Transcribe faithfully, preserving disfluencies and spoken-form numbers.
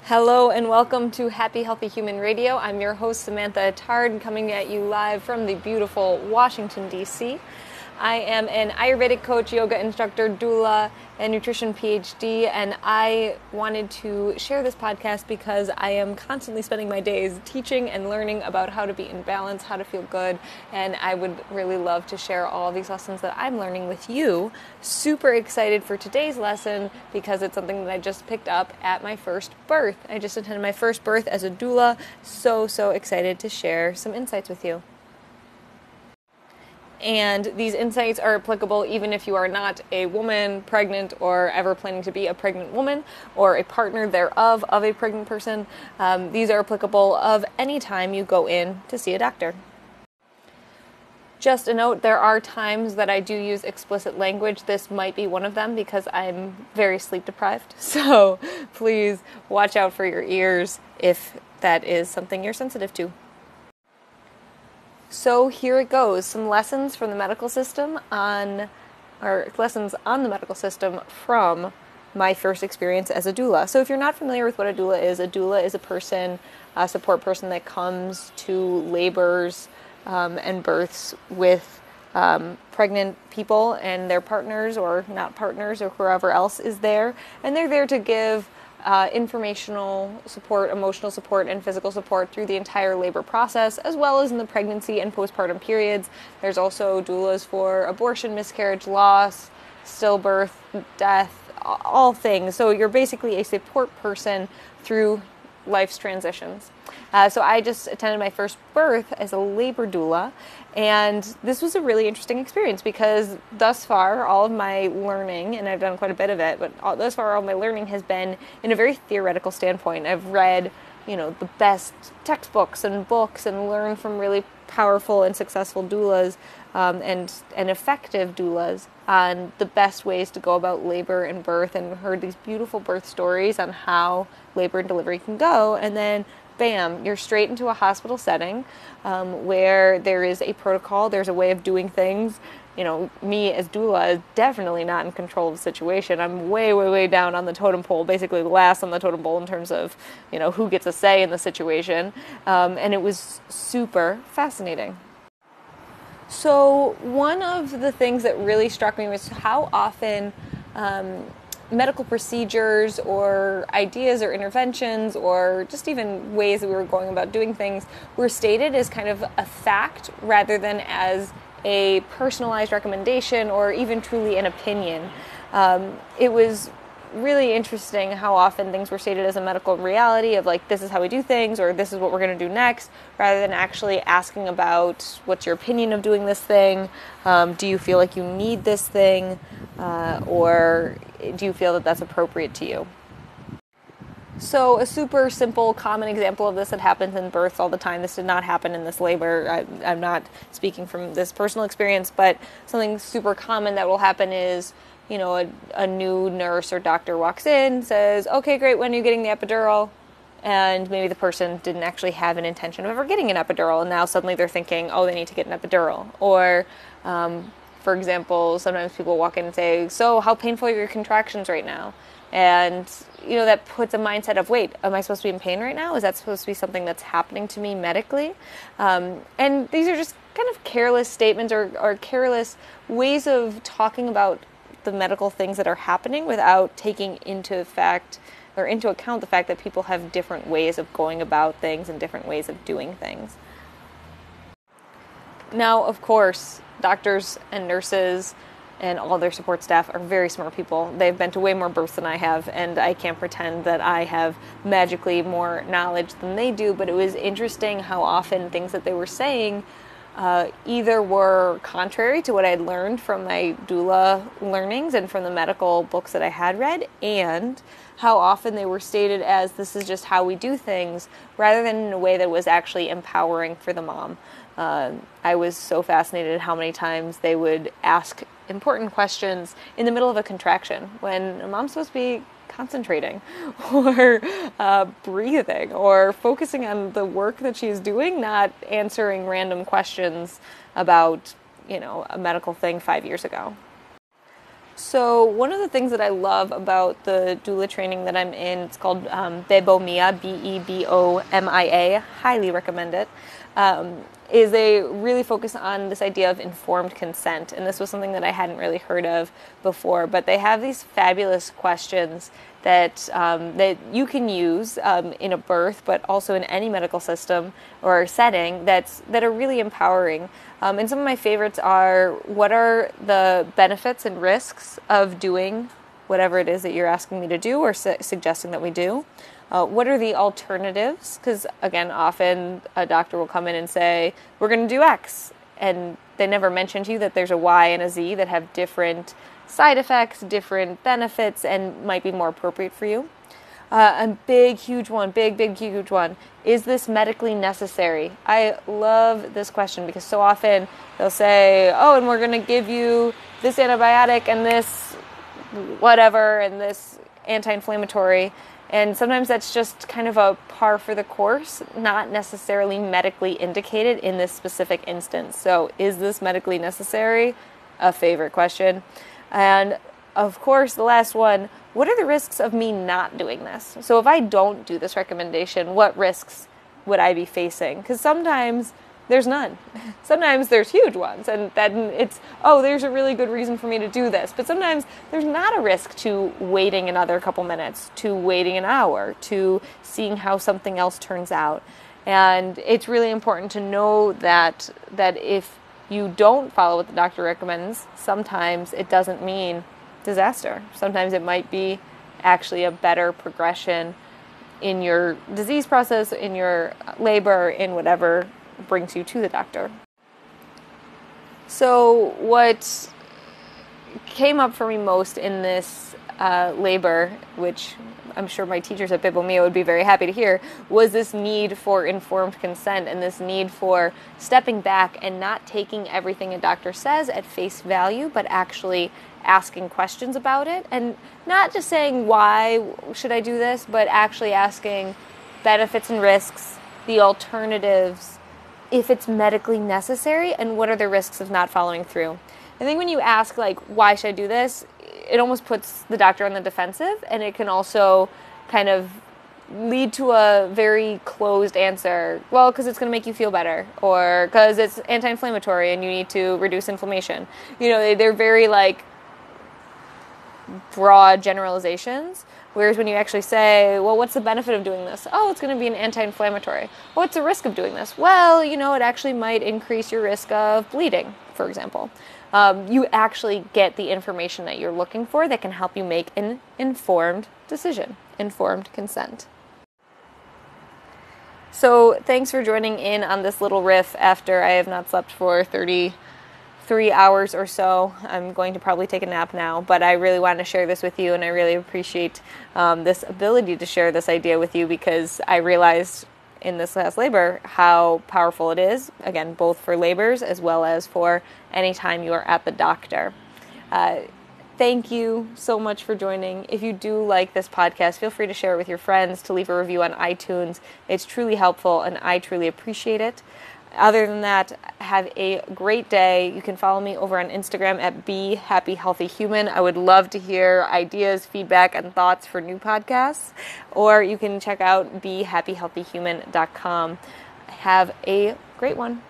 Hello and welcome to Happy Healthy Human Radio. I'm your host Samantha Attard, coming at you live from the beautiful Washington, D C I am an Ayurvedic coach, yoga instructor, doula, and nutrition P H D, and I wanted to share this podcast because I am constantly spending my days teaching and learning about how to be in balance, how to feel good, and I would really love to share all these lessons that I'm learning with you. Super excited for today's lesson because it's something that I just picked up at my first birth. I just attended my first birth as a doula. So, so excited to share some insights with you. And these insights are applicable even if you are not a woman, pregnant, or ever planning to be a pregnant woman, or a partner thereof of a pregnant person. Um, these are applicable of any time you go in to see a doctor. Just a note, there are times that I do use explicit language. This might be one of them because I'm very sleep deprived. So please watch out for your ears if that is something you're sensitive to. So here it goes, some lessons from the medical system on, or lessons on the medical system from my first experience as a doula. So if you're not familiar with what a doula is, a doula is a person, a support person that comes to labors um, and births with um, pregnant people and their partners or not partners or whoever else is there. And they're there to give Uh, informational support, emotional support, and physical support through the entire labor process, as well as in the pregnancy and postpartum periods. There's also doulas for abortion, miscarriage, loss, stillbirth, death, all things. So you're basically a support person through life's transitions. Uh, so I just attended my first birth as a labor doula, and this was a really interesting experience because thus far all of my learning, and I've done quite a bit of it, but all, thus far all my learning has been in a very theoretical standpoint. I've read, you know, the best textbooks and books and learned from really powerful and successful doulas um, and, and effective doulas on the best ways to go about labor and birth, and heard these beautiful birth stories on how labor and delivery can go, and then bam, you're straight into a hospital setting um, where there is a protocol, there's a way of doing things. You know, me as doula is definitely not in control of the situation. I'm way, way, way down on the totem pole, basically last on the totem pole in terms of, you know, who gets a say in the situation. Um, and it was super fascinating. So one of the things that really struck me was how often um, medical procedures or ideas or interventions or just even ways that we were going about doing things were stated as kind of a fact rather than as a personalized recommendation or even truly an opinion. Um, it was really interesting how often things were stated as a medical reality of like, this is how we do things, or this is what we're going to do next, rather than actually asking about what's your opinion of doing this thing, um, do you feel like you need this thing, uh, or do you feel that that's appropriate to you? So a super simple, common example of this that happens in births all the time. This did not happen in this labor. I, I'm not speaking from this personal experience, but something super common that will happen is, you know, a, a new nurse or doctor walks in, says, okay, great, when are you getting the epidural? And maybe the person didn't actually have an intention of ever getting an epidural, and now suddenly they're thinking, oh, they need to get an epidural. Or, um, for example, sometimes people walk in and say, so how painful are your contractions right now? And, you know, that puts a mindset of, wait, am I supposed to be in pain right now? Is that supposed to be something that's happening to me medically? Um, and these are just kind of careless statements or, or careless ways of talking about the medical things that are happening without taking into fact or into account the fact that people have different ways of going about things and different ways of doing things. Now, of course, doctors and nurses and all their support staff are very smart people. They've been to way more births than I have, and I can't pretend that I have magically more knowledge than they do, but it was interesting how often things that they were saying uh, either were contrary to what I'd learned from my doula learnings and from the medical books that I had read, and how often they were stated as this is just how we do things, rather than in a way that was actually empowering for the mom. Uh, I was so fascinated at how many times they would ask important questions in the middle of a contraction when a mom's supposed to be concentrating or uh, breathing or focusing on the work that she's doing, not answering random questions about, you know, a medical thing five years ago. So one of the things that I love about the doula training that I'm in, it's called um, Bebomia, B E B O M I A, highly recommend it, um, is they really focus on this idea of informed consent. And this was something that I hadn't really heard of before, but they have these fabulous questions that um, that you can use um, in a birth, but also in any medical system or setting that's that are really empowering. Um, and some of my favorites are, what are the benefits and risks of doing whatever it is that you're asking me to do or su- suggesting that we do? Uh, what are the alternatives? Because, again, often a doctor will come in and say, we're going to do X. And they never mention to you that there's a Y and a Z that have different side effects, different benefits, and might be more appropriate for you. Uh, a big, huge one, big, big, huge one. Is this medically necessary? I love this question because so often they'll say, oh, and we're going to give you this antibiotic and this whatever and this anti-inflammatory. And sometimes that's just kind of a par for the course, not necessarily medically indicated in this specific instance. So is this medically necessary? A favorite question. And of course, the last one, what are the risks of me not doing this? So if I don't do this recommendation, what risks would I be facing? Because sometimes there's none. Sometimes there's huge ones, and then it's, oh, there's a really good reason for me to do this. But sometimes there's not a risk to waiting another couple minutes, to waiting an hour, to seeing how something else turns out. And it's really important to know that that if you don't follow what the doctor recommends, sometimes it doesn't mean disaster. Sometimes it might be actually a better progression in your disease process, in your labor, in whatever brings you to the doctor. So what came up for me most in this uh, labor, which I'm sure my teachers at Bibomia would be very happy to hear, was this need for informed consent and this need for stepping back and not taking everything a doctor says at face value, but actually asking questions about it, and not just saying, why should I do this, but actually asking benefits and risks, the alternatives, if it's medically necessary, and what are the risks of not following through. I think when you ask, like, why should I do this, it almost puts the doctor on the defensive, and it can also kind of lead to a very closed answer. Well, because it's going to make you feel better, or because it's anti-inflammatory and you need to reduce inflammation. You know, they, they're very, like, broad generalizations, whereas when you actually say, well, what's the benefit of doing this? Oh, it's going to be an anti-inflammatory. What's the risk of doing this? Well, you know, it actually might increase your risk of bleeding, for example. Um, you actually get the information that you're looking for that can help you make an informed decision, informed consent. So thanks for joining in on this little riff after I have not slept for thirty-three hours or so. I'm going to probably take a nap now, but I really want to share this with you, and I really appreciate um, this ability to share this idea with you, because I realized in this last labor how powerful it is, again, both for labors as well as for any time you are at the doctor. Uh, thank you so much for joining. If you do like this podcast, feel free to share it with your friends, to leave a review on iTunes. It's truly helpful, and I truly appreciate it. Other than that, have a great day. You can follow me over on Instagram at Be Happy Healthy Human. I would love to hear ideas, feedback, and thoughts for new podcasts. Or you can check out be happy healthy human dot com. Have a great one.